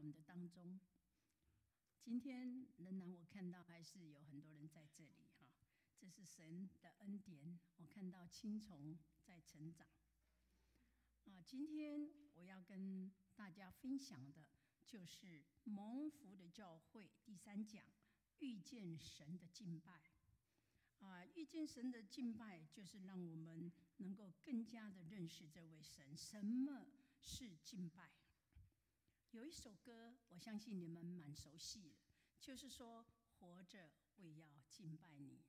们的当中。今天仍然我看到还是有很多人在这里哈，这是神的恩典。我看到青虫在成长。今天我要跟大家分享的就是蒙福的教会第3讲，遇见神的敬拜。遇见神的敬拜，就是让我们能够更加的认识这位神。什么是敬拜？有一首歌，我相信你们蛮熟悉的，就是说活着为要敬拜你。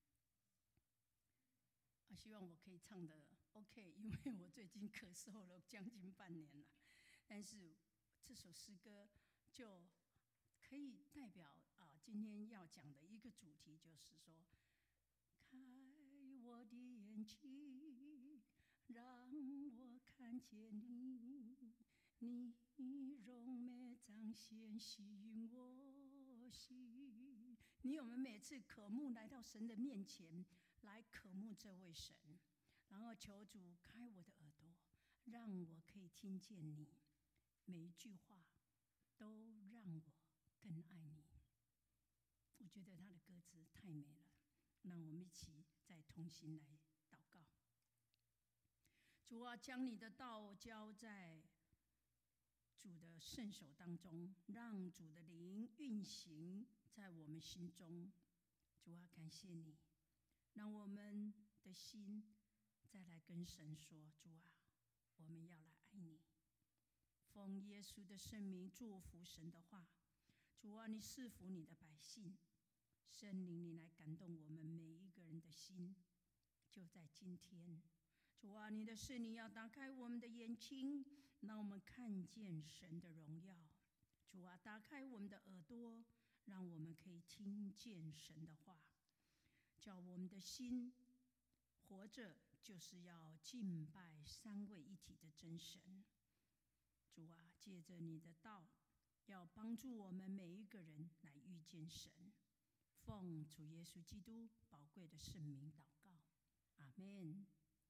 希望我可以唱得 OK， 因为我最近咳嗽了将近半年了。但是这首诗歌就可以代表今天要讲的一个主题，就是说，开我的眼睛，让我看见你，你荣美彰显吸引我心。你有没有每次渴慕来到神的面前，来渴慕这位神，然后求主开我的耳朵，让我可以听见你，每一句话都让我更爱你。我觉得他的歌词太美了，让我们一起再同心来祷告。主啊，将你的道交在主的圣手当中，让主的灵运行在我们心中。主啊，感谢你，让我们的心再来跟神说，主啊，我们要来爱你。奉耶稣的圣名祝福神的话。主啊，你赐福你的百姓，圣灵你来感动我们每一个人的心。就在今天，主啊，你的圣灵要打开我们的眼睛，让我们看见神的荣耀。主啊，打开我们的耳朵，让我们可以听见神的话，叫我们的心活着就是要敬拜三位一体的真神。主啊，借着你的道，要帮助我们每一个人来遇见神。奉主耶稣基督宝贵的圣名祷告，阿们。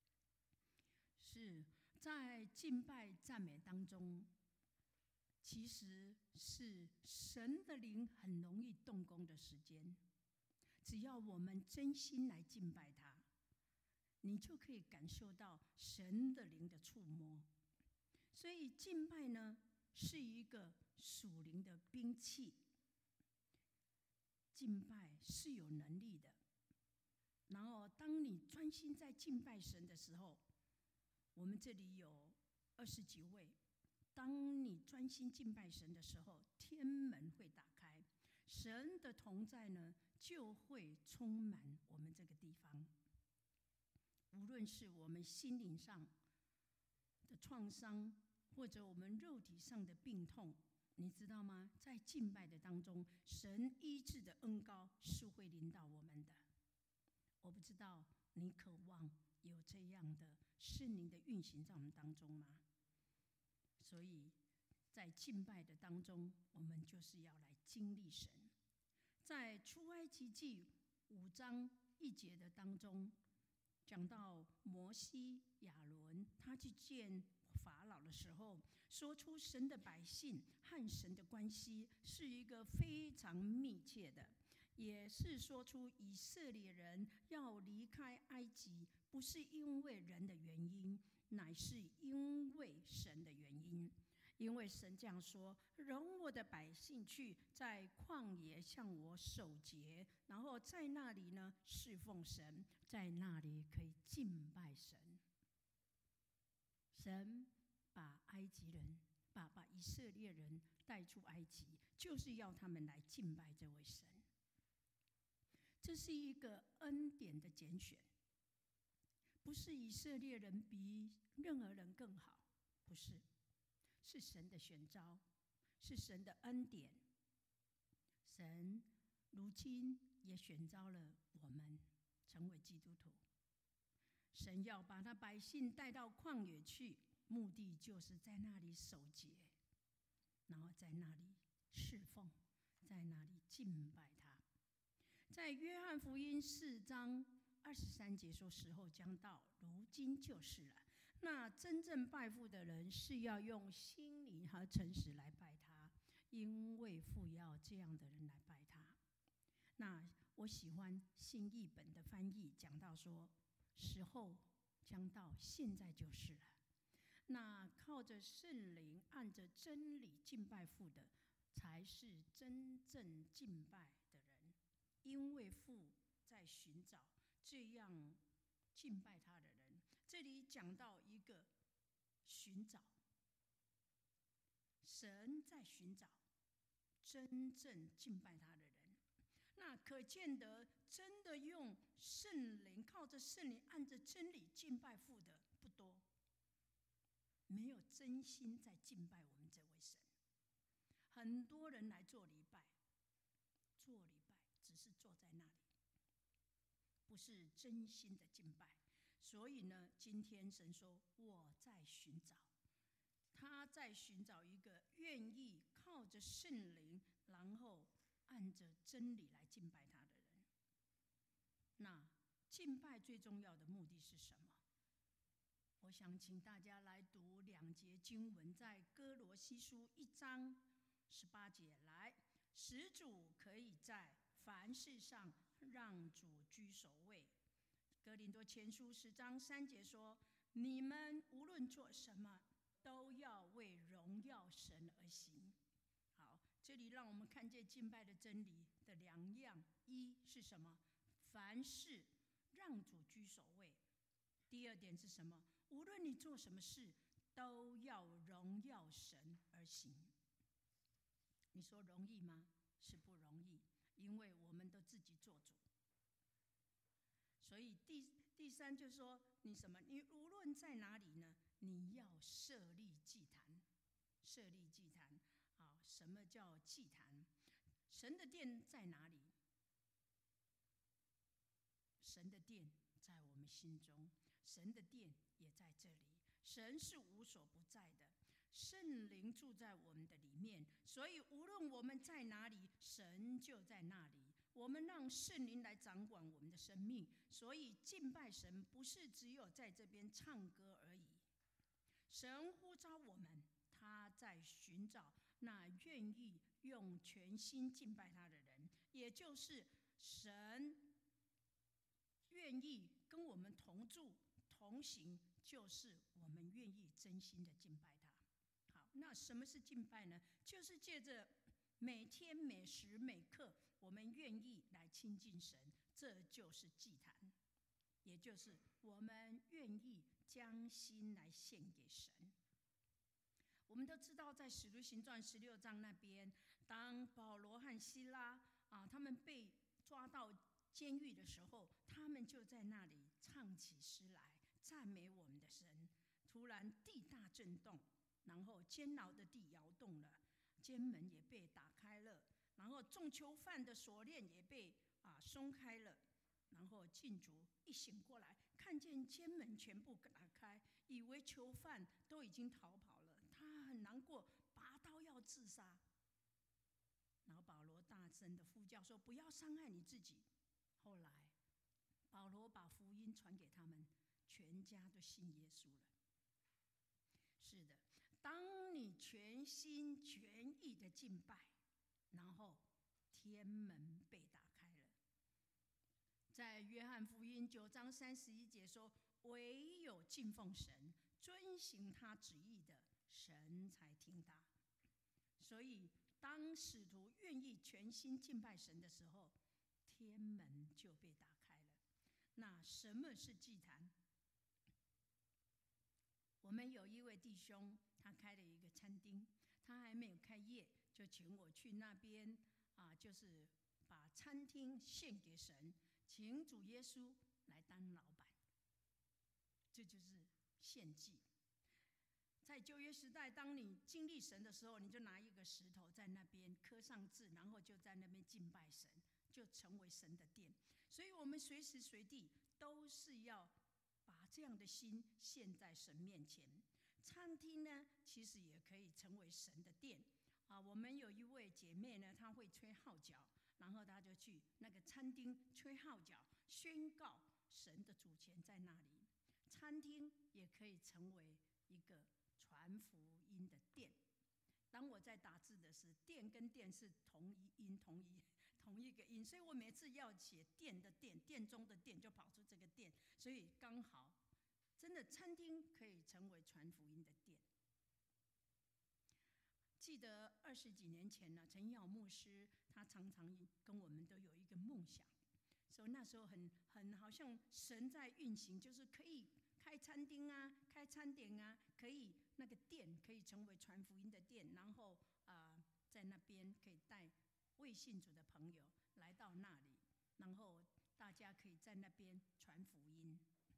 是在敬拜赞美当中，其实是神的灵很容易动工的时间。只要我们真心来敬拜他，你就可以感受到神的灵的触摸。所以敬拜呢，是一个属灵的兵器。敬拜是有能力的。然后当你专心在敬拜神的时候，我们这里有20几位，当你专心敬拜神的时候，天门会打开，神的同在呢就会充满我们这个地方。无论是我们心灵上的创伤，或者我们肉体上的病痛，你知道吗？在敬拜的当中，神医治的恩膏是会临到我们的。我不知道你渴望有这样的圣灵的运行在我们当中吗？所以在敬拜的当中，我们就是要来经历神。在出埃及记5章1节的当中，讲到摩西亚伦他去见法老的时候，说出神的百姓和神的关系是一个非常密切的，也是说出以色列人要离开埃及，不是因为人的原因，乃是因为神的原因。因为神这样说，容我的百姓去，在旷野向我守节，然后在那里呢侍奉神，在那里可以敬拜神。神把埃及人把以色列人带出埃及，就是要他们来敬拜这位神。这是一个恩典的拣选，不是以色列人比任何人更好，不是，是神的选召，是神的恩典。神如今也选召了我们成为基督徒。神要把他百姓带到旷野去，目的就是在那里守节，然后在那里侍奉，在那里敬拜他。在约翰福音4章23节说，时候将到，如今就是了。那真正拜父的人是要用心灵和诚实来拜他， 因为父要这样的人来拜他。那我喜欢新译本的翻译，讲到说，时候将到，现在就是了。那靠着圣灵，按着真理敬拜父的，才是真正敬拜的人。因为父在寻找这样敬拜他的人。这里讲到一个寻找，神在寻找真正敬拜他的人。那可见得，真的用圣灵，靠着圣灵，按着真理敬拜父的不多，没有真心在敬拜我们这位神。很多人来做礼拜，只是坐在那里，不是真心的敬拜。所以呢，今天神说我在寻找，他在寻找一个愿意靠着圣灵，然后按着真理来敬拜他的人。那敬拜最重要的目的是什么？我想请大家来读2节经文，在哥罗西书1章18节。来，使主可以在凡事上让主居首位。哥林多前书10章3节说，你们无论做什么，都要为荣耀神而行。好，这里让我们看见敬拜的真理的2样，一是什么？凡事让主居首位。第2点是什么？无论你做什么事，都要荣耀神而行。你说容易吗？是不容易，因为我们都自己做主。所以第3就是说，你什么？你无论在哪里呢，你要设立祭坛。设立祭坛，好，什么叫祭坛？神的殿在哪里？神的殿在我们心中，神的殿也在这里。神是无所不在的，圣灵住在我们的里面，所以无论我们在哪里，神就在那里。我们让圣灵来掌管我们的生命，所以敬拜神不是只有在这边唱歌而已。神呼召我们，他在寻找那愿意用全心敬拜他的人，也就是神愿意跟我们同住同行，就是我们愿意真心的敬拜他。好，那什么是敬拜呢？就是借着每天每时每刻，我们愿意来亲近神，这就是祭坛，也就是我们愿意将心来献给神。我们都知道，在使徒行传16章那边，当保罗和希拉他们被抓到监狱的时候，他们就在那里唱起诗来，赞美我们的神。突然地大震动，然后监牢的地摇动了，监门也被打开了，然后众囚犯的锁链也被松开了。然后禁足一醒过来，看见监门全部打开，以为囚犯都已经逃跑了，他很难过，拔刀要自杀。然后保罗大声的呼叫说，不要伤害你自己。后来保罗把福音传给他们，全家都信耶稣了。是的，当你全心全意的敬拜，然后天门被打开了。在约翰福音9章31节说，唯有敬奉神，遵行他旨意的，神才听他。所以当使徒愿意全心敬拜神的时候，天门就被打开了。那什么是祭坛？我们有一位弟兄，他开了一个餐厅，他还没有开业，就请我去那边就是把餐厅献给神，请主耶稣来当老板。这就是献祭。在旧约时代，当你经历神的时候，你就拿一个石头在那边刻上字，然后就在那边敬拜神，就成为神的殿。所以我们随时随地都是要把这样的心献在神面前。餐厅呢，其实也可以成为神的殿我们有一位姐妹呢，她会吹号角，然后她就去那个餐厅吹号角，宣告神的主权在那里。餐厅也可以成为一个传福音的殿。当我在打字的是殿跟殿是同一音，同一个音，所以我每次要写殿的殿，殿中的殿，就跑出这个殿，所以刚好，真的餐厅可以成为传福音的殿。记得20几年前呢，陈耀牧师他常常跟我们都有一个梦想，所以那时候很好像神在运行，就是可以开餐厅啊，开餐点啊，可以那个店可以成为传福音的店，然后在那边可以带未信主的朋友来到那里，然后大家可以在那边传福音。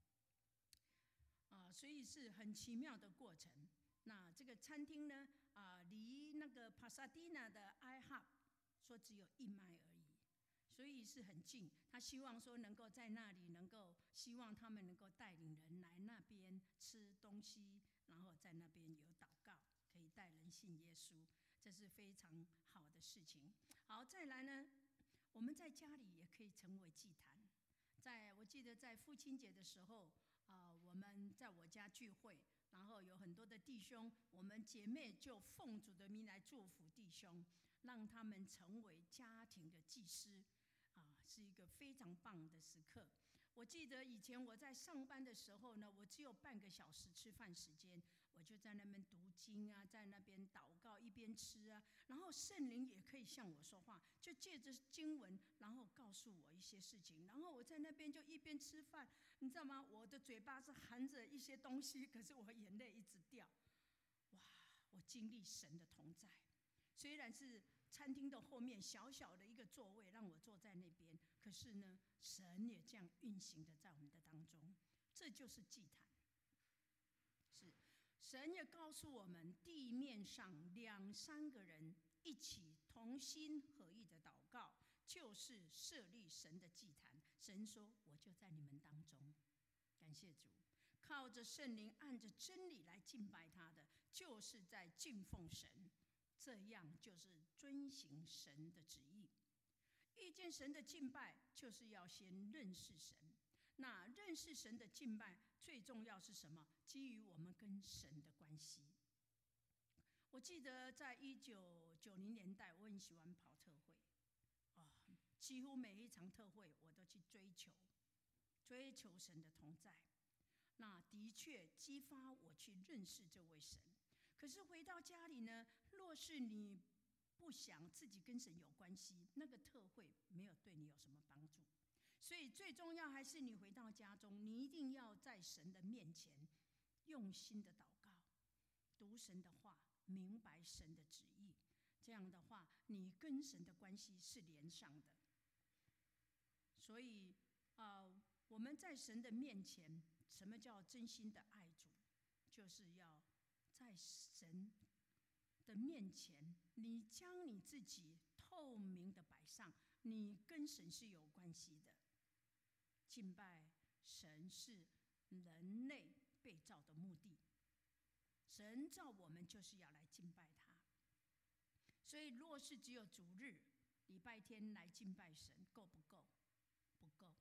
所以是很奇妙的过程。那这个餐厅呢，离那个帕萨蒂纳的 IHOP 说只有1迈而已，所以是很近。他希望说能够在那里，希望他们能够带领人来那边吃东西，然后在那边有祷告，可以带人信耶稣，这是非常好的事情。好，再来呢，我们在家里也可以成为祭坛。我记得在父亲节的时候，我们在我家聚会，然后有很多的弟兄，我们姐妹就奉主的名来祝福弟兄，让他们成为家庭的祭司，是一个非常棒的时刻。我记得以前我在上班的时候呢，我只有半个小时吃饭时间，我就在那边读经啊，在那边祷告，一边吃啊，然后圣灵也可以向我说话，就借着经文，然后告诉我一些事情，然后我在那边就一边吃饭，你知道吗？我的嘴巴是含着一些东西，可是我眼泪一直掉。哇，我经历神的同在，虽然是餐厅的后面小小的一个座位让我坐在那边，可是呢，神也这样运行的在我们的当中，这就是祭坛。是，神也告诉我们，地面上2、3个人一起同心合意的祷告，就是设立神的祭坛。神说：“我就在你们当中。”感谢主，靠着圣灵，按着真理来敬拜他的，就是在敬奉神。这样就是遵行神的旨意。遇见神的敬拜，就是要先认识神。那认识神的敬拜，最重要是什么？基于我们跟神的关系。我记得在1990年代，我很喜欢跑特会，几乎每一场特会我都去追求神的同在。那的确激发我去认识这位神。可是回到家里呢，若是你不想自己跟神有关系，那个特会没有对你有什么帮助。所以最重要还是你回到家中，你一定要在神的面前用心的祷告，读神的话，明白神的旨意。这样的话，你跟神的关系是连上的。所以我们在神的面前，什么叫真心的爱主？就是要在神的面前，你将你自己透明的摆上，你跟神是有关系的。敬拜神是人类被造的目的，神造我们就是要来敬拜他。所以若是只有主日、礼拜天来敬拜神，够不够？不够。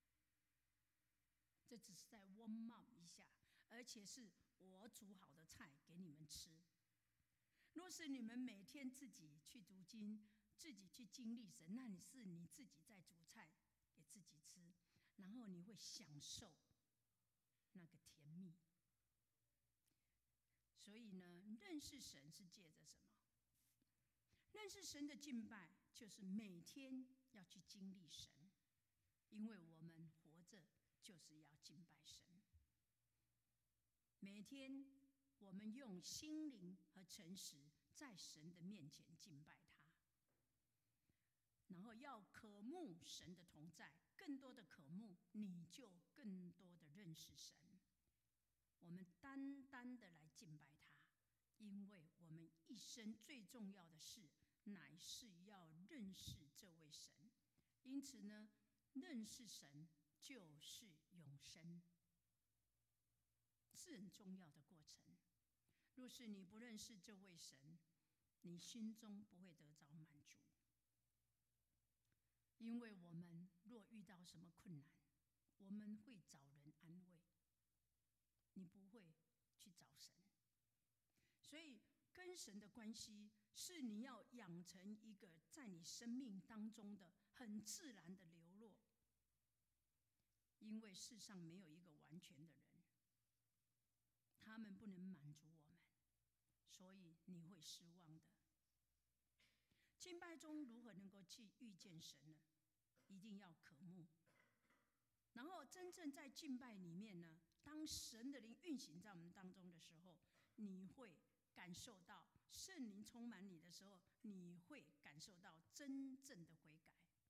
这只是在 warm up 一下，而且是我煮好的菜给你们吃。若是你们每天自己去读经，自己去经历神，那是你自己在煮菜给自己吃，然后你会享受那个甜蜜。所以呢，认识神是借着什么？认识神的敬拜，就是每天要去经历神，因为我们活着就是要敬拜神。每天我们用心灵和诚实在神的面前敬拜他，然后要渴慕神的同在，更多的渴慕，你就更多的认识神。我们单单的来敬拜他，因为我们一生最重要的事乃是要认识这位神。因此呢，认识神就是永生，是很重要的过程。若是你不认识这位神，你心中不会得着满足。因为我们若遇到什么困难，我们会找人安慰，你不会去找神。所以跟神的关系是你要养成一个在你生命当中的很自然的流落。因为世上没有一个完全的人，他们不能满足我们，所以你会失望的。敬拜中如何能够去遇见神呢？一定要渴慕。然后真正在敬拜里面呢，当神的灵运行在我们当中的时候，你会感受到圣灵充满你的时候，你会感受到真正的悔改。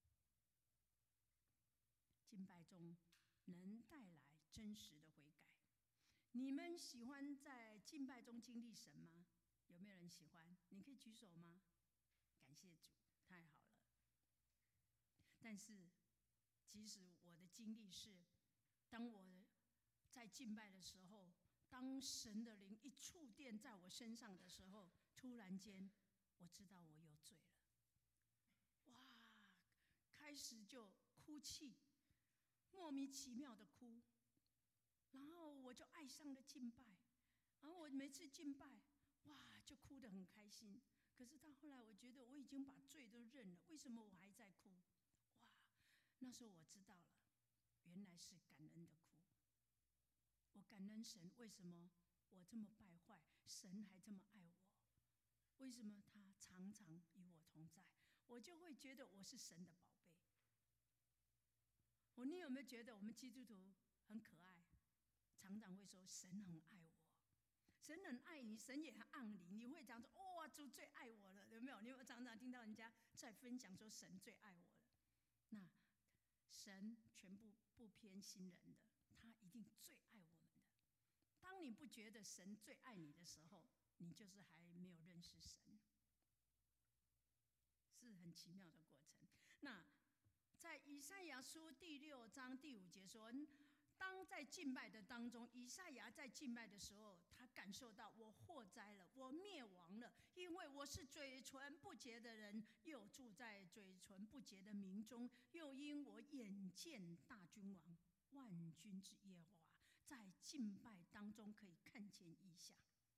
敬拜中能带来真实的悔改。你们喜欢在敬拜中经历神吗？有没有人喜欢？你可以举手吗？感谢主，太好了。但是其实我的经历是，当我在敬拜的时候，当神的灵一触电在我身上的时候，突然间我知道我有罪了。哇，开始就哭泣，莫名其妙的哭，然后我就爱上了敬拜，然后我每次敬拜，哇，就哭得很开心。可是到后来，我觉得我已经把罪都认了，为什么我还在哭？哇，那时候我知道了，原来是感恩的哭。我感恩神，为什么我这么败坏，神还这么爱我？为什么他常常与我同在？我就会觉得我是神的宝贝。你有没有觉得我们基督徒很可爱？常常会说神很爱我，神很爱你，神也很爱你。你会讲说哇，主最爱我了，有没有？你有没有常常听到人家在分享说神最爱我了？那神全部不偏心人的，他一定最爱我们的。当你不觉得神最爱你的时候，你就是还没有认识神，是很奇妙的过程。那在以赛亚书第6章第5节说，当在敬拜的当中，以赛亚在敬拜的时候，他感受到我祸灾了，我灭亡了，因为我是嘴唇不洁的人，又住在嘴唇不洁的民中，又因我眼见大君王万军之耶和华在敬拜当中可以看见异象。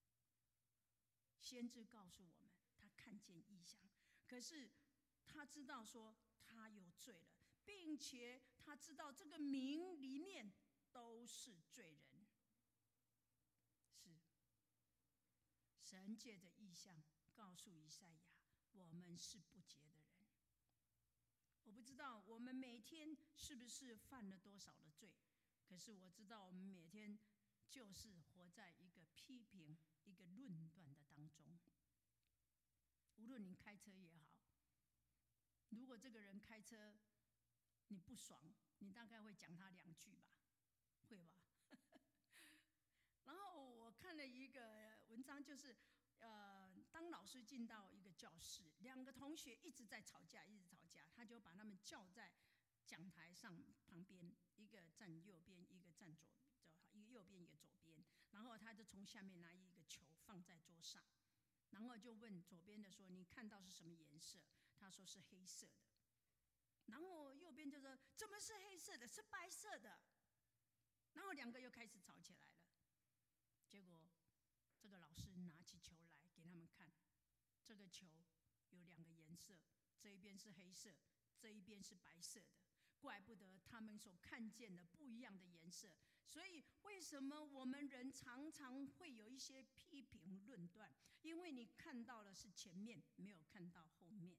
先知告诉我们，他看见异象，可是他知道说他有罪了，并且他知道这个民里面都是罪人。是神借着异象告诉以赛亚，我们是不洁的人。我不知道我们每天是不是犯了多少的罪，可是我知道我们每天就是活在一个批评、一个论断的当中。无论你开车也好，如果这个人开车你不爽，你大概会讲他2句吧，会吧？然后我看了一个文章，就是当老师进到一个教室，2个同学一直在吵架，一直吵架，他就把他们叫在讲台上旁边，一个站右边，一个站左，一个右边，一个左边。然后他就从下面拿一个球放在桌上，然后就问左边的说：“你看到是什么颜色？”他说是黑色的。然后右边就说：“怎么是黑色的？是白色的。”然后2个又开始吵起来了。结果这个老师拿起球来给他们看，这个球有2个颜色，这一边是黑色，这一边是白色的。怪不得他们所看见的不一样的颜色。所以为什么我们人常常会有一些批评论断？因为你看到的是前面，没有看到后面。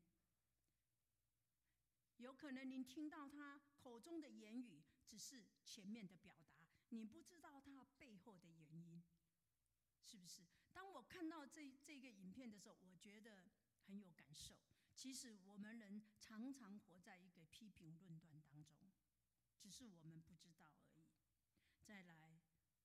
有可能您听到他口中的言语只是前面的表达，你不知道他背后的原因，是不是？当我看到这个影片的时候，我觉得很有感受。其实我们人常常活在一个批评论断当中，只是我们不知道而已。再来，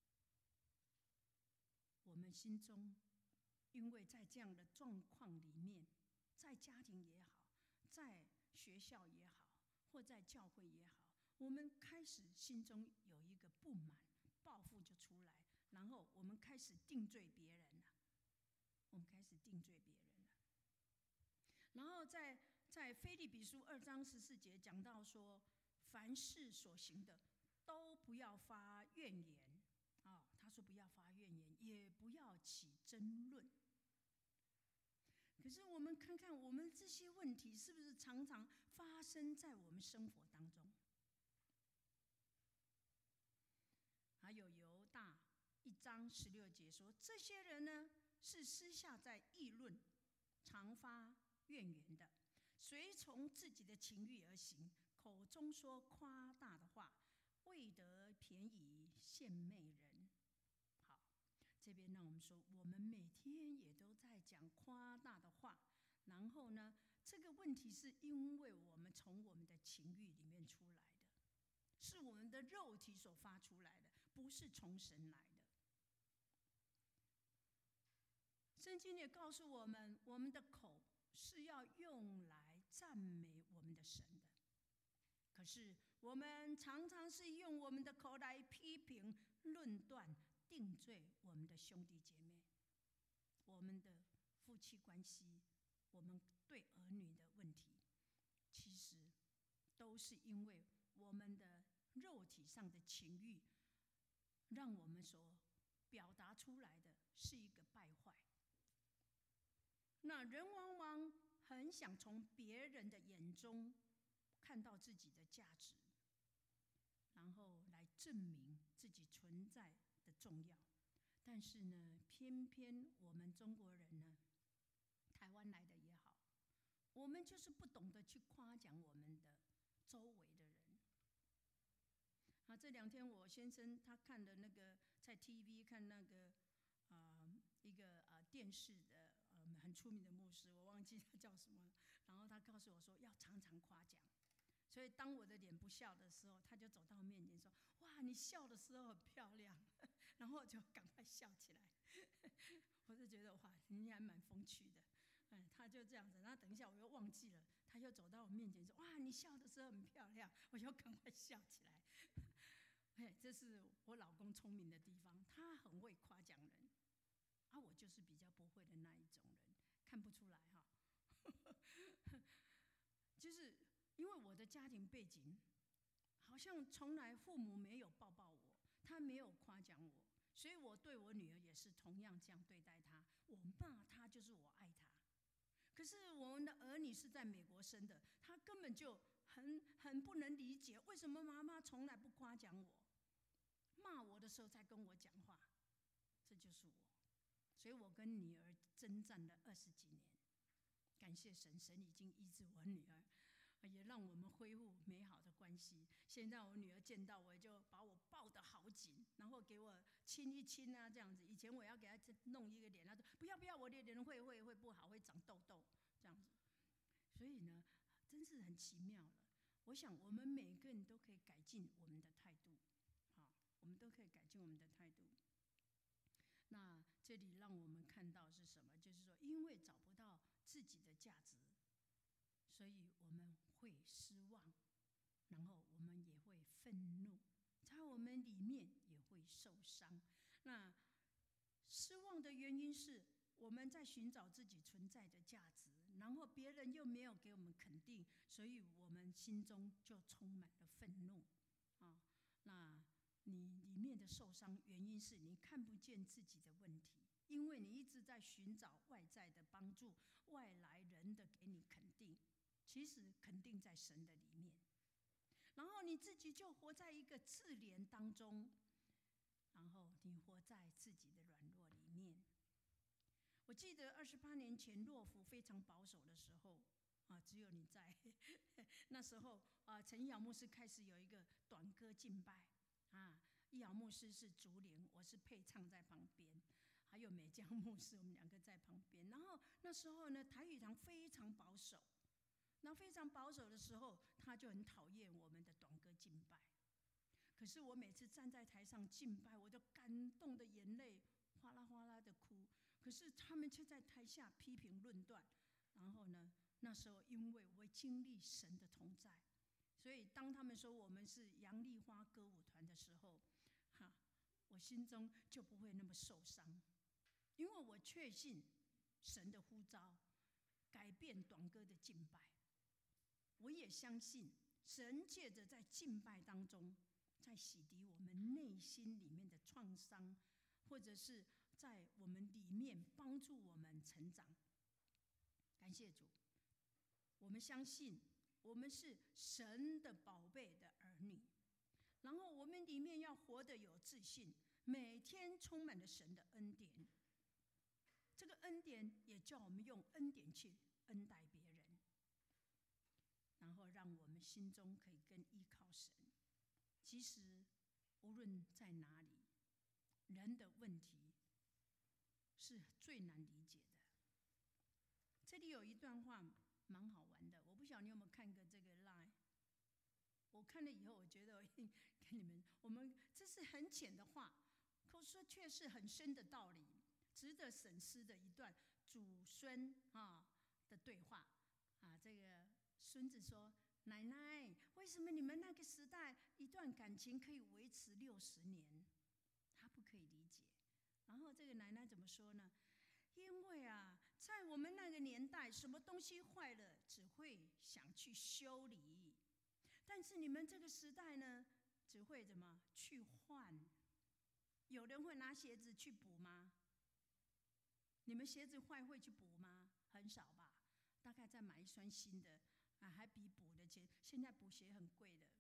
我们心中因为在这样的状况里面，在家庭也好，在学校也好，或在教会也好，我们开始心中有一个不满，报复就出来，然后我们开始定罪别人了。我们开始定罪别人了。然后在腓立比书2章14节讲到说，凡事所行的都不要发怨言他说不要发怨言，也不要起争论。 可是我们看看，我们这些问题是不是常常发生在我们生活当中？还有犹大1章16节说，这些人呢是私下在议论，常发怨言的，随从自己的情欲而行，口中说夸大的话，为得便宜献媚人。好，这边让我们说，我们每天也都在讲夸大的话，然后呢，这个问题是因为我们从我们的情欲里面出来的，是我们的肉体所发出来的，不是从神来的。圣经也告诉我们，我们的口是要用来赞美我们的神的。可是我们常常是用我们的口来批评、论断、定罪我们的兄弟姐妹，我们的夫妻关系，我们对儿女的问题，其实都是因为我们的肉体上的情欲，让我们所表达出来的是一个败坏。那人往往很想从别人的眼中看到自己的价值，然后来证明自己存在的重要。但是呢，偏偏我们中国人呢，台湾来的也好，我们就是不懂得去夸奖我们的周围的人。这2天我先生他看的那个在 TV 看那个一个电视的很出名的牧师，我忘记他叫什么了。然后他告诉我说要常常夸奖，所以当我的脸不笑的时候，他就走到我面前说：“哇，你笑的时候很漂亮。”然后我就赶快笑起来。我就觉得哇，你还蛮风趣的。他就这样子，然后等一下我又忘记了，他又走到我面前说：“哇，你笑的时候很漂亮。”我就赶快笑起来。这是我老公聪明的地方，他很会夸奖人，我就是比较不会的那一种人，看不出来哈。就是因为我的家庭背景，好像从来父母没有抱抱我，他没有夸奖我，所以我对我女儿也是同样这样对待她。我骂她就是我爱她。可是我们的儿女是在美国生的，他根本就很不能理解，为什么妈妈从来不夸奖我，骂我的时候才跟我讲话。这就是我，所以我跟女儿征战了20几年。感谢神，神已经医治我女儿，也让我们恢复美好的关系。现在我女儿见到我就把我抱得好紧，然后给我亲一亲啊，这样子。以前我要给她弄一个脸，她说不要不要，我的脸会不好，会长痘痘这样子。所以呢，真是很奇妙了。我想我们每个人都可以改进我们的态度，我们都可以改进我们的态度。那这里让我们看到是什么？就是说，因为找不到自己的价值，所以我们会失望，然后我们也会愤怒，在我们里面也会受伤。那失望的原因是我们在寻找自己存在的价值，然后别人又没有给我们肯定，所以我们心中就充满了愤怒。那你里面的受伤原因是你看不见自己的问题，因为你一直在寻找外在的帮助，外来人的给你肯定，其实肯定在神的里面。然后你自己就活在一个自怜当中，然后你活在自己的软弱里面。我记得28年前洛福非常保守的时候，只有你在。那时候陈尧牧师开始有一个短歌敬拜，易尧牧师是主领，我是配唱在旁边，还有美江牧师，我们2个在旁边。然后那时候呢，台语堂非常保守，那非常保守的时候，他就很讨厌我们的短歌敬拜。可是我每次站在台上敬拜，我就感动的眼泪哗啦哗啦的哭。可是他们却在台下批评论断。然后呢，那时候因为我经历神的同在，所以当他们说我们是杨丽花歌舞团的时候，我心中就不会那么受伤，因为我确信神的呼召改变短歌的敬拜。我也相信神借着在敬拜当中，在洗涤我们内心里面的创伤，或者是在我们里面帮助我们成长。 感谢主，我们相信我们是神的宝贝的儿女，然后我们里面要活得有自信，每天充满了神的恩典。这个恩典也叫我们用恩典去恩待别人，然后让我们心中可以更依靠神。其实无论在哪里，人的问题是最难理解的。这里有一段话蛮好玩的，我不晓得你有没有看过这个 line。我看了以后，我觉得跟你们，我们这是很浅的话，可是却是很深的道理，值得审思的一段祖孙的对话啊。这个孙子说：“奶奶，为什么你们那个时代一段感情可以维持60年？”他不可以理解。然后这个奶奶怎么说呢？因为在我们那个年代，什么东西坏了，只会想去修理。但是你们这个时代呢，只会怎么去换？有人会拿鞋子去补吗？你们鞋子坏会去补吗？很少吧。大概再买一双新的还比补的钱。现在补鞋很贵的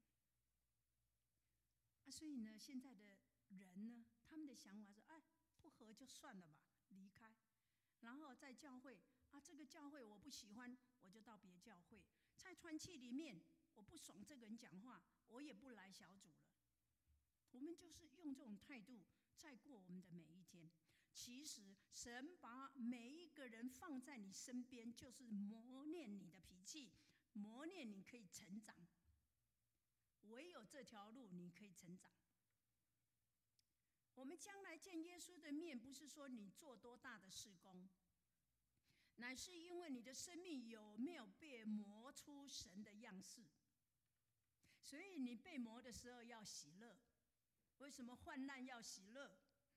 所以呢，现在的人呢，他们的想法是：不合就算了吧，离开。然后在教会这个教会我不喜欢，我就到别教会。在团契里面，我不爽这个人讲话，我也不来小组了。我们就是用这种态度在过我们的每一天。其实神把每一个人放在你身边，就是磨练你的脾气，磨练你可以成长。唯有这条路你可以成长。我们将来见耶稣的面，不是说你做多大的事工，乃是因为你的生命有没有被磨出神的样式。所以你被磨的时候要喜乐。为什么患难要喜乐？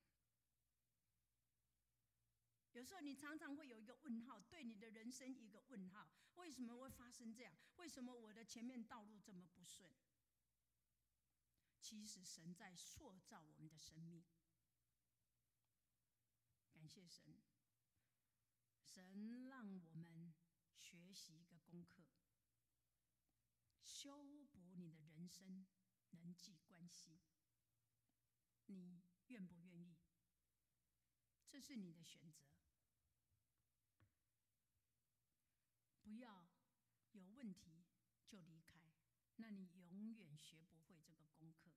有时候你常常会有一个问号，对你的人生一个问号：为什么会发生这样？为什么我的前面道路这么不顺？其实神在塑造我们的生命。感谢神，神让我们学习一个功课，修补你的人生人际关系。你愿不愿意？这是你的选择。不要有问题就离开，那你永远学不会这个功课。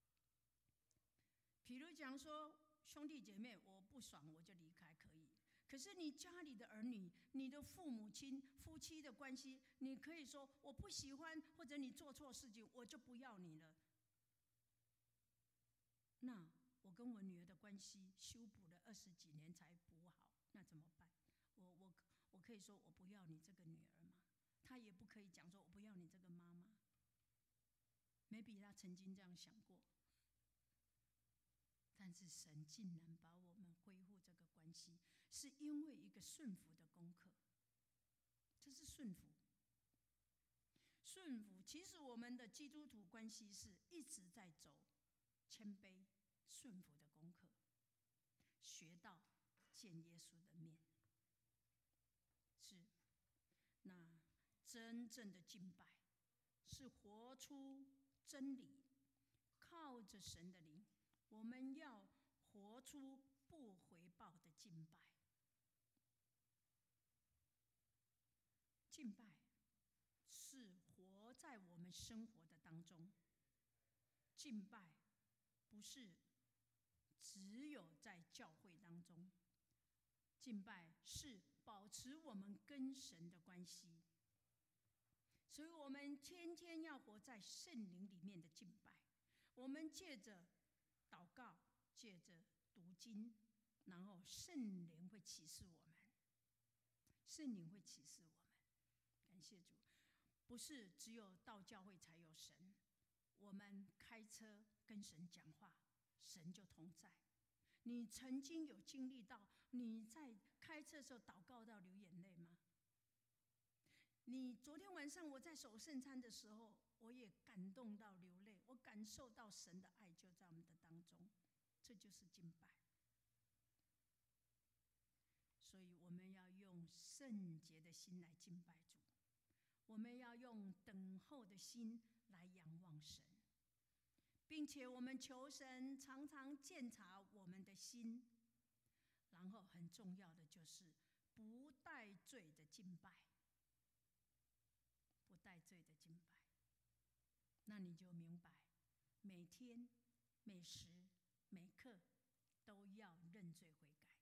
比如讲说，兄弟姐妹，我不爽我就离开可以，可是你家里的儿女，你的父母亲、夫妻的关系，你可以说我不喜欢，或者你做错事情，我就不要你了。那我跟我女儿的关系修补了20几年才补好，那怎么办？我可以说我不要你这个女儿吗？她也不可以讲说我不要你这个妈妈。maybe 她曾经这样想过，但是神竟然把我们恢复这个关系，是因为一个顺服的功课。这是顺服。顺服，其实我们的基督徒关系是一直在走谦卑顺服的功课，学到见耶稣的面。是，那真正的敬拜是活出真理，靠着神的灵，我们要活出不回报的敬拜。敬拜是活在我们生活的当中，敬拜不是只有在教会当中，敬拜是保持我们跟神的关系。所以我们天天要活在圣灵里面的敬拜。我们借着祷告，借着读经，然后圣灵会启示我们，圣灵会启示我们。感谢主，不是只有到教会才有神，我们开车跟神讲话，神就同在。你曾经有经历到你在开车的时候祷告到流眼泪吗？你昨天晚上我在守圣餐的时候，我也感动到流泪，我感受到神的爱就在我们的当中，这就是敬拜。所以我们要用圣洁的心来敬拜主，我们要用等候的心来仰望神，并且我们求神常常鉴察我们的心，然后很重要的就是不带罪的敬拜，不带罪的敬拜。那你就明白，每天、每时、每刻都要认罪悔改。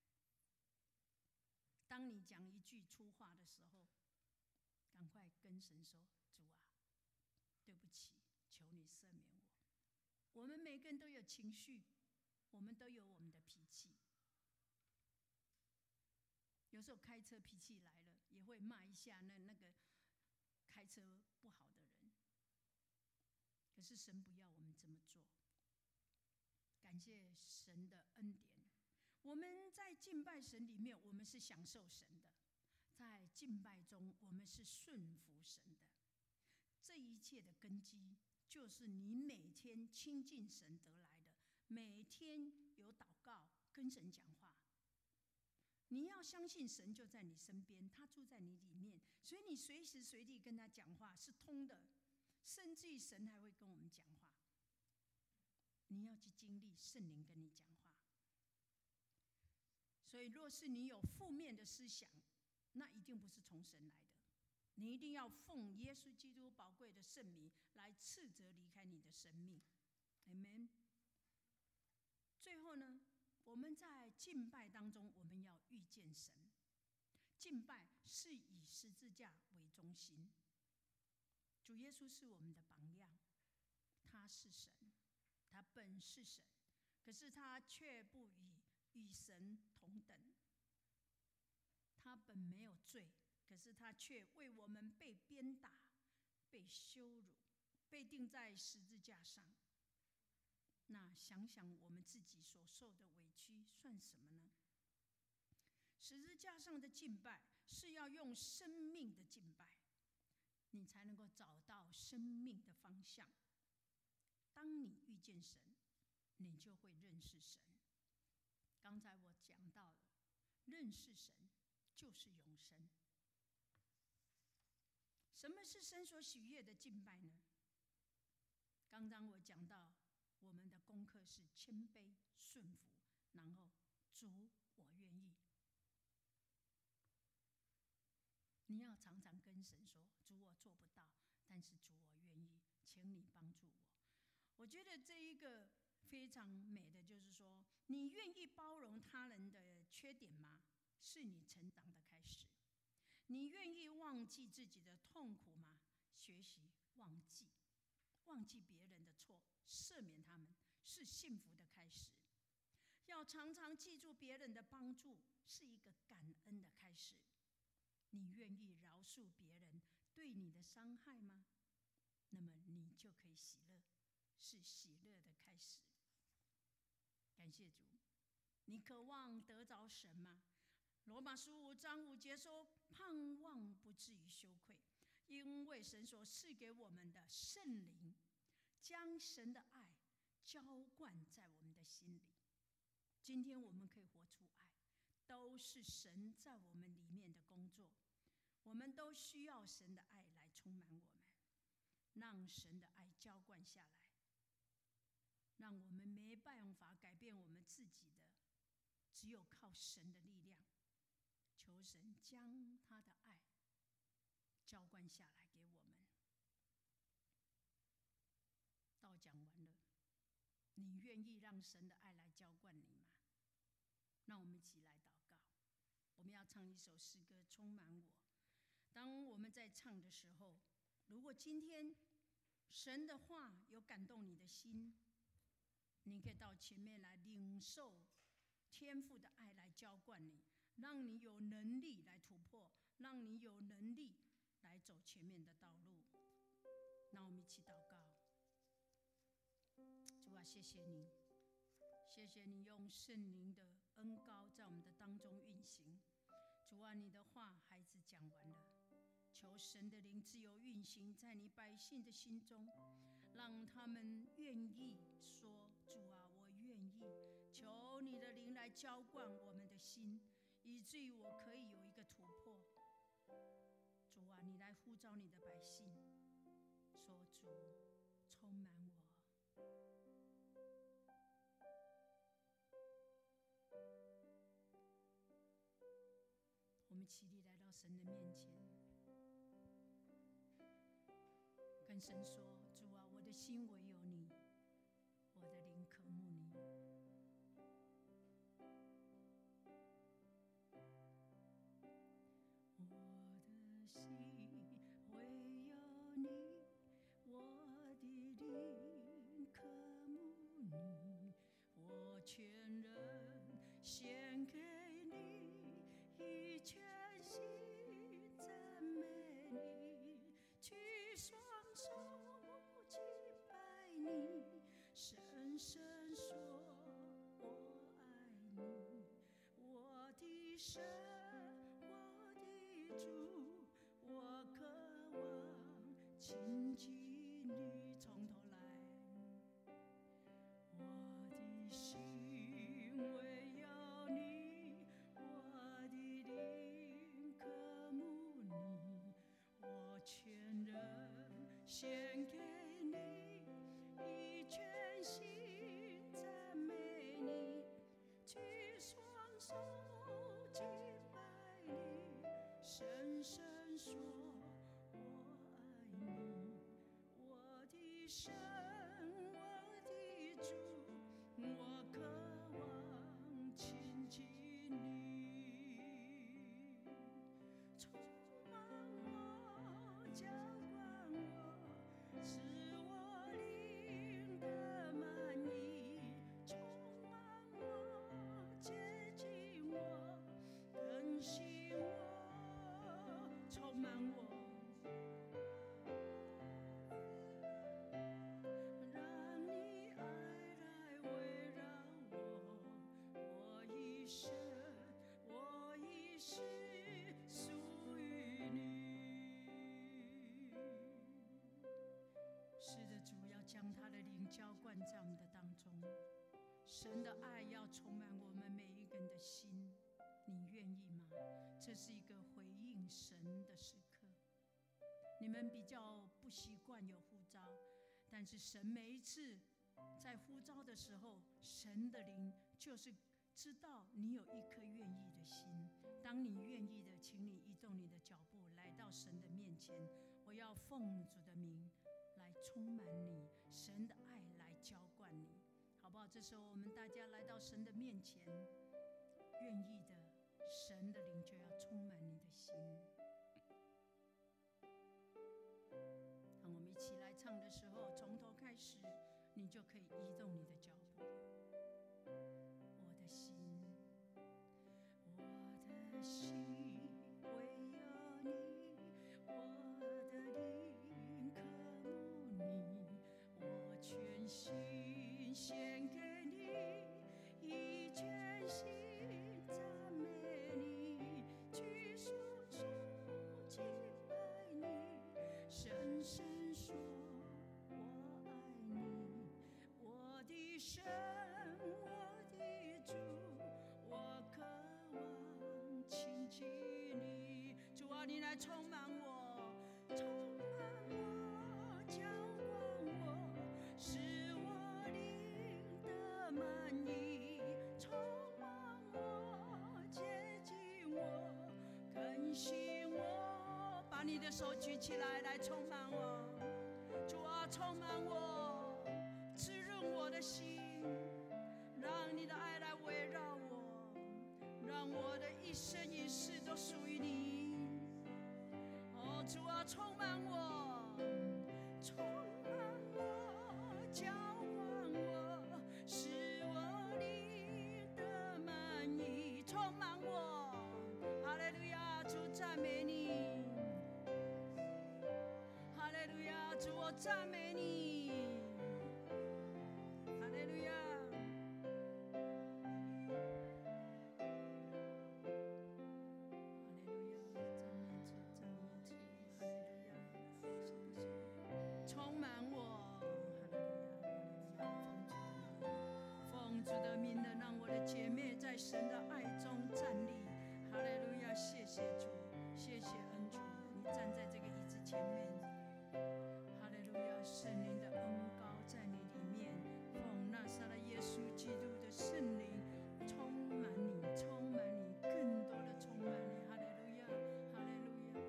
当你讲一句粗话的时候，赶快跟神说：“主啊，对不起，求你赦免我。”我们每个人都有情绪，我们都有我们的脾气。有时候开车脾气来了，也会骂一下那个开车不好的人。可是神不要我们这么做。感谢神的恩典，我们在敬拜神里面，我们是享受神的，在敬拜中我们是顺服神的。这一切的根基，就是你每天亲近神得来的。每天有祷告，跟神讲话。你要相信神就在你身边，他住在你里面，所以你随时随地跟他讲话是通的，甚至于神还会跟我们讲话。你要去经历圣灵跟你讲话。所以若是你有负面的思想，那一定不是从神来的。你一定要奉耶稣基督宝贵的圣名来斥责离开你的生命。 Amen。 最后呢，我们在敬拜当中，我们要遇见神。敬拜是以十字架为中心，主耶稣是我们的榜样，他是神，他本是神，可是他却不与神同等。他本没有罪，可是他却为我们被鞭打、被羞辱、被钉在十字架上。那想想我们自己所受的委屈算什么呢？十字架上的敬拜是要用生命的敬拜，你才能够找到生命的方向。当你遇见神，你就会认识神。刚才我讲到了，认识神就是永生。什么是神所喜悦的敬拜呢？刚刚我讲到，我们的功课是谦卑顺服，然后主我愿意。你要常常跟神说，主我做不到，但是主我愿意，请你帮助我。我觉得这一个非常美的就是说，你愿意包容他人的缺点吗？是你成长的开始。你愿意忘记自己的痛苦吗？学习忘记别人的错，赦免他们，是幸福的开始。要常常记住别人的帮助，是一个感恩的开始。你愿意饶恕别人对你的伤害吗？那么你就可以喜乐，是喜乐的开始。感谢主。你渴望得着神吗？罗马书5章5节说，盼望不至于羞愧，因为神所赐给我们的圣灵，将神的爱浇灌在我们的心里。今天我们可以活出爱，都是神在我们里面的工作。我们都需要神的爱来充满我们，让神的爱浇灌下来，让我们没办法改变我们自己的，只有靠神的力量。求神将他的爱浇灌下来给我们。道讲完了，你愿意让神的爱来浇灌你吗？让我们一起来祷告。我们要唱一首诗歌，充满我。当我们在唱的时候，如果今天神的话有感动你的心，你可以到前面来领受天父的爱来浇灌你，让你有能力来突破，让你有能力来走前面的道路。让我们一起祷告。主啊，谢谢你，谢谢你用圣灵的恩膏在我们的当中运行。主啊，你的话孩子讲完了，求神的灵自由运行在你百姓的心中，让他们愿意说，主啊，我愿意。求你的灵来浇灌我们的心，以至于我可以有一个突破， 主啊，你来呼召你的百姓，说主充满我。我们起立来到神的面前，跟神说：主啊，我的心唯有你，我的灵渴慕你。我的心唯有你，我的灵渴慕你，我全人献给你，一全心赞美你，举双手敬拜你，深深说我爱你，我的神，我的主，我渴望亲近你。从头来，我的心唯有你，我的灵渴慕你，我全人献给你，一全心赞美你，举双手敬拜你，深深说我爱你，我的神，我的主，我渴望亲近你，充满我，浇灌我，使我灵得满溢，充满我，接近我，更新我，充满我，让你爱来围绕我，我一生，我一世属于你。是的，主要将他的灵浇灌在我们的当中，神的爱要充满我们每一个人的心，你愿意吗？这是一个回应神的时刻。你们比较不习惯有呼召，但是神每一次在呼召的时候，神的灵就是知道你有一颗愿意的心。当你愿意的，请你移动你的脚步来到神的面前，我要奉主的名来充满你，神的爱来浇灌你，好不好？这时候我们大家来到神的面前，愿意的，神的灵就要充满你的心。当我们一起来唱的时候，从头开始，你就可以移动你的脚步。我的心，我的心唯有你，我的灵渴慕你，我全心献给你，一全心赞美你，举双手敬拜你，深深说我爱你，我的神，我的主，我渴望亲近你。主啊，你来充满我，充满我，浇灌我，使我灵得满溢，充满我，接近我，更新我。把你的手举起来，来充满我。主啊，充满我，滋润我的心，让你的爱来围绕我，让我的一生一世都属于你。哦，主啊，充满我，充满我，浇灌我，使我灵得满溢，充满我。哈利路亚，主赞美你。哈利路亚，主我赞美你。哈利路亚。充满我，奉主的名的，让我的姐妹在神的爱中站立。哈利路亚，谢谢主，谢谢恩前面。哈利路亚，圣灵的恩膏在你里面，奉纳撒勒耶稣基督的圣灵充满你，充满你，更多的充满你。哈利路亚，哈利路亚，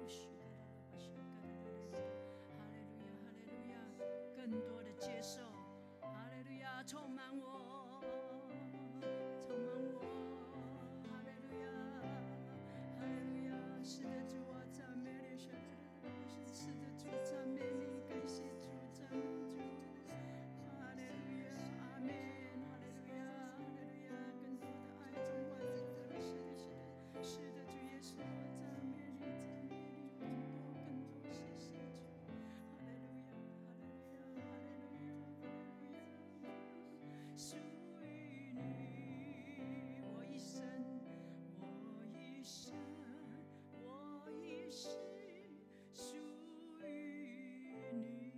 哈利路亚，哈利路亚，更多的接受。哈利路亚，充满我，充满我。哈利路亚，哈利路亚，是的，主啊，赞美你，是的，主，赞美你，感谢主，赞美主。哈利路亚，阿门。哈利路亚，哈利路亚，更多的爱中万主的，是的，主耶稣，赞美你，赞美你，更多，谢谢主。哈利路亚，哈利路亚，哈利路亚，哈利路亚，属于你，我一生，我一生，我一世属于你。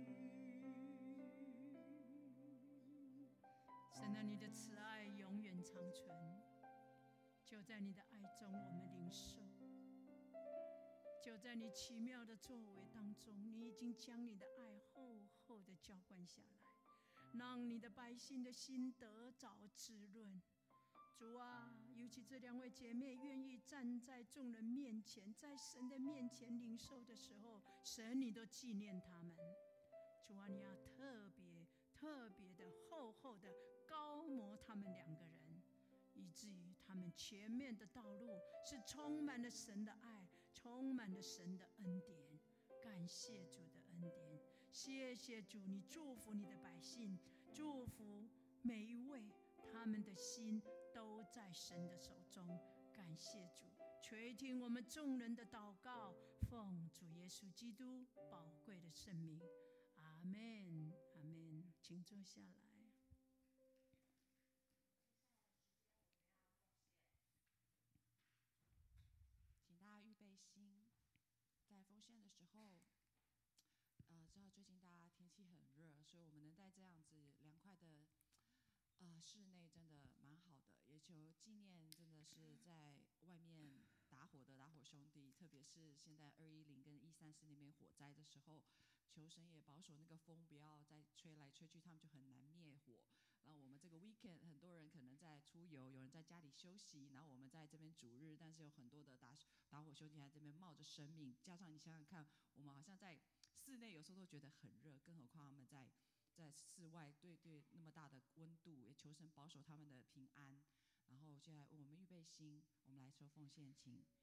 神啊，你的慈爱永远长存，就在你的爱中我们领受，就在你奇妙的作为当中，你已经将你的爱厚厚的浇灌下来，让你的百姓的心得着滋润。主啊，尤其这两位姐妹愿意站在众人面前，在神的面前领受的时候，神你都纪念他们。主啊，你要特别的厚厚的高摩他们两个人，以至于他们前面的道路是充满了神的爱，充满了神的恩典。感谢主的恩典，谢谢主，你祝福你的百姓，祝福每一位，他们的心都在神的手中。感谢主，垂听我们众人的祷告，奉主耶稣基督宝贵的圣名，阿们，阿们。请坐下来。 请大家预备心，在奉献的时候，知道最近大家天气很热，所以我们能在这样子凉快的室内真的蛮好的。也求纪念真的是在外面打火的打火兄弟，特别是现在210跟134那边火灾的时候，求神也保守那个风不要再吹来吹去，他们就很难灭火。然后我们这个 weekend 很多人可能在出游，有人在家里休息，然后我们在这边主日，但是有很多的打火兄弟在这边冒着生命，加上你想想看，我们好像在室内有时候都觉得很热，更何况他们在室外对那么大的温度，也求神保守他们的平安。然后接下来我们预备心，我们来说奉献，请